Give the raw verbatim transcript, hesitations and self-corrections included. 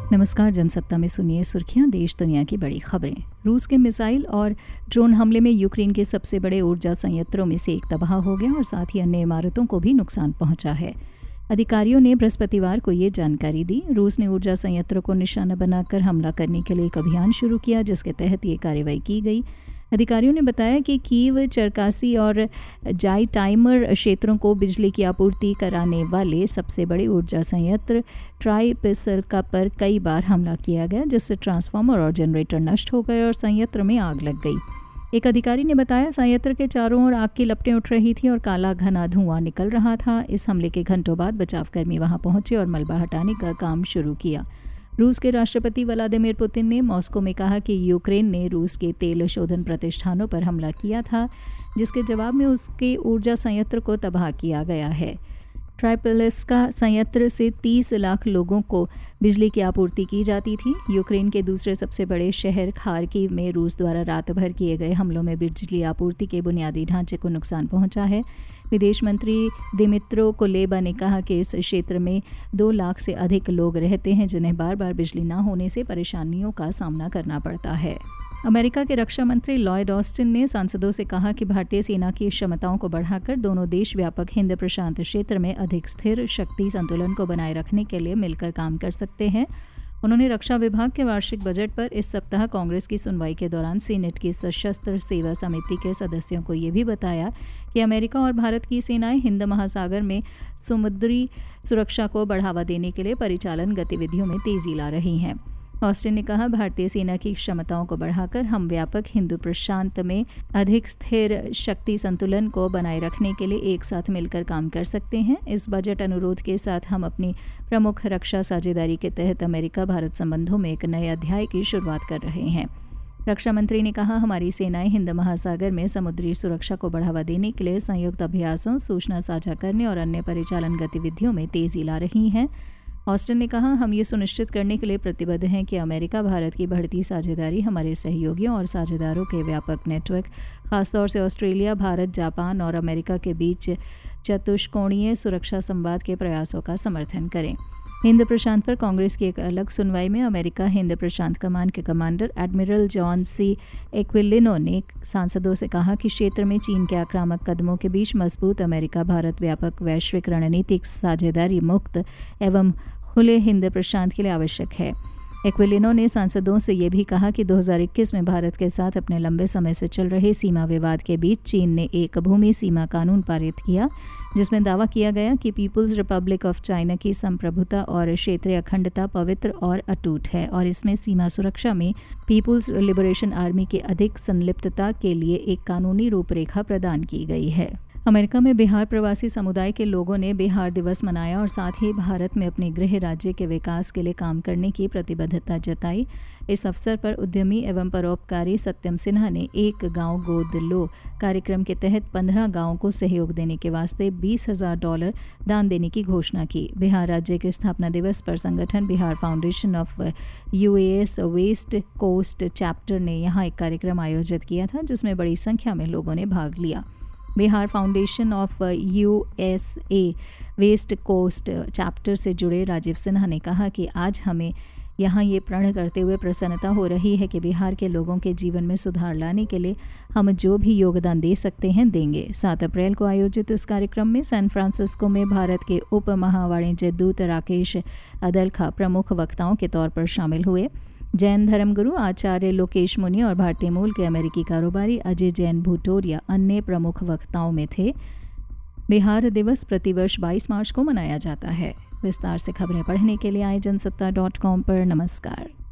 नमस्कार, जनसत्ता में सुनिए सुर्खियां, देश दुनिया की बड़ी खबरें। रूस के मिसाइल और ड्रोन हमले में यूक्रेन के सबसे बड़े ऊर्जा संयंत्रों में से एक तबाह हो गया और साथ ही अन्य इमारतों को भी नुकसान पहुंचा है। अधिकारियों ने बृहस्पतिवार को ये जानकारी दी। रूस ने ऊर्जा संयंत्रों को निशाना बनाकर हमला करने के लिए एक अभियान शुरू किया, जिसके तहत ये कार्रवाई की गई। अधिकारियों ने बताया कि कीव, चरकासी और जाइटाइमर क्षेत्रों को बिजली की आपूर्ति कराने वाले सबसे बड़े ऊर्जा संयंत्र ट्राइपेसल्का पर कई बार हमला किया गया, जिससे ट्रांसफार्मर और जनरेटर नष्ट हो गए और संयंत्र में आग लग गई। एक अधिकारी ने बताया, संयंत्र के चारों ओर आग की लपटें उठ रही थी और काला घना धुआं निकल रहा था। इस हमले के घंटों बाद बचावकर्मी वहां पहुंचे और मलबा हटाने का काम शुरू किया। रूस के राष्ट्रपति व्लादिमीर पुतिन ने मॉस्को में कहा कि यूक्रेन ने रूस के तेल शोधन प्रतिष्ठानों पर हमला किया था, जिसके जवाब में उसके ऊर्जा संयंत्र को तबाह किया गया है। ट्राइपेसल्का संयंत्र से तीस लाख लोगों को बिजली की आपूर्ति की जाती थी। यूक्रेन के दूसरे सबसे बड़े शहर खार्किव में रूस द्वारा रात भर किए गए हमलों में बिजली आपूर्ति के बुनियादी ढांचे को नुकसान पहुंचा है। विदेश मंत्री दिमित्रो कुलेबा ने कहा कि इस क्षेत्र में दो लाख से अधिक लोग रहते हैं, जिन्हें बार बार बिजली न होने से परेशानियों का सामना करना पड़ता है। अमेरिका के रक्षा मंत्री लॉयड ऑस्टिन ने सांसदों से कहा कि भारतीय सेना की क्षमताओं को बढ़ाकर दोनों देश व्यापक हिंद प्रशांत क्षेत्र में अधिक स्थिर शक्ति संतुलन को बनाए रखने के लिए मिलकर काम कर सकते हैं। उन्होंने रक्षा विभाग के वार्षिक बजट पर इस सप्ताह कांग्रेस की सुनवाई के दौरान सीनेट की सशस्त्र सेवा समिति के सदस्यों को ये भी बताया कि अमेरिका और भारत की सेनाएं हिंद महासागर में समुद्री सुरक्षा को बढ़ावा देने के लिए परिचालन गतिविधियों में तेजी ला रही हैं। ऑस्टिन ने कहा, भारतीय सेना की क्षमताओं को बढ़ाकर हम व्यापक हिंद प्रशांत में अधिक स्थिर शक्ति संतुलन को बनाए रखने के लिए एक साथ मिलकर काम कर सकते हैं। इस बजट अनुरोध के साथ हम अपनी प्रमुख रक्षा साझेदारी के तहत अमेरिका भारत संबंधों में एक नए अध्याय की शुरुआत कर रहे हैं। रक्षा मंत्री ने कहा, हमारी सेनाएं हिंद महासागर में समुद्री सुरक्षा को बढ़ावा देने के लिए संयुक्त अभ्यासों, सूचना साझा करने और अन्य परिचालन गतिविधियों में तेजी ला रही हैं। ऑस्टिन ने कहा, हम ये सुनिश्चित करने के लिए प्रतिबद्ध हैं कि अमेरिका भारत की बढ़ती साझेदारी हमारे सहयोगियों और साझेदारों के व्यापक नेटवर्क, खासतौर से ऑस्ट्रेलिया, भारत, जापान और अमेरिका के बीच चतुष्कोणीय सुरक्षा संवाद के प्रयासों का समर्थन करें। हिंद प्रशांत पर कांग्रेस की एक अलग सुनवाई में अमेरिका हिंद प्रशांत कमान के commander admiral John C Aquilino ने सांसदों से कहा कि क्षेत्र में चीन के आक्रामक कदमों के बीच मजबूत अमेरिका भारत व्यापक वैश्विक रणनीतिक साझेदारी मुक्त एवं खुले हिंद प्रशांत के लिए आवश्यक है। एक्विलिनो ने सांसदों से ये भी कहा कि दो हज़ार इक्कीस में भारत के साथ अपने लंबे समय से चल रहे सीमा विवाद के बीच चीन ने एक भूमि सीमा कानून पारित किया, जिसमें दावा किया गया कि पीपुल्स रिपब्लिक ऑफ चाइना की संप्रभुता और क्षेत्रीय अखंडता पवित्र और अटूट है और इसमें सीमा सुरक्षा में पीपुल्स लिबरेशन आर्मी की अधिक संलिप्तता के लिए एक कानूनी रूपरेखा प्रदान की गई है। अमेरिका में बिहार प्रवासी समुदाय के लोगों ने बिहार दिवस मनाया और साथ ही भारत में अपने गृह राज्य के विकास के लिए काम करने की प्रतिबद्धता जताई। इस अवसर पर उद्यमी एवं परोपकारी सत्यम सिन्हा ने एक गांव गोद लो कार्यक्रम के तहत पंद्रह गांवों को सहयोग देने के वास्ते बीस हजार डॉलर दान देने की घोषणा की। बिहार राज्य के स्थापना दिवस पर संगठन Bihar foundation of US west coast chapter ने यहाँ एक कार्यक्रम आयोजित किया था, जिसमें बड़ी संख्या में लोगों ने भाग लिया। Bihar foundation of USA west coast chapter से जुड़े राजीव सिन्हा ने कहा कि आज हमें यहाँ ये प्रण करते हुए प्रसन्नता हो रही है कि बिहार के लोगों के जीवन में सुधार लाने के लिए हम जो भी योगदान दे सकते हैं देंगे। सात अप्रैल को आयोजित इस कार्यक्रम में सैन फ्रांसिस्को में भारत के उप महावाणिज्य दूत राकेश अदलखा प्रमुख वक्ताओं के तौर पर शामिल हुए। जैन धर्मगुरु आचार्य लोकेश मुनि और भारतीय मूल के अमेरिकी कारोबारी अजय जैन भूटोरिया अन्य प्रमुख वक्ताओं में थे। बिहार दिवस प्रतिवर्ष बाईस मार्च को मनाया जाता है। विस्तार से खबरें पढ़ने के लिए आए जनसत्ता डॉट कॉम पर। नमस्कार।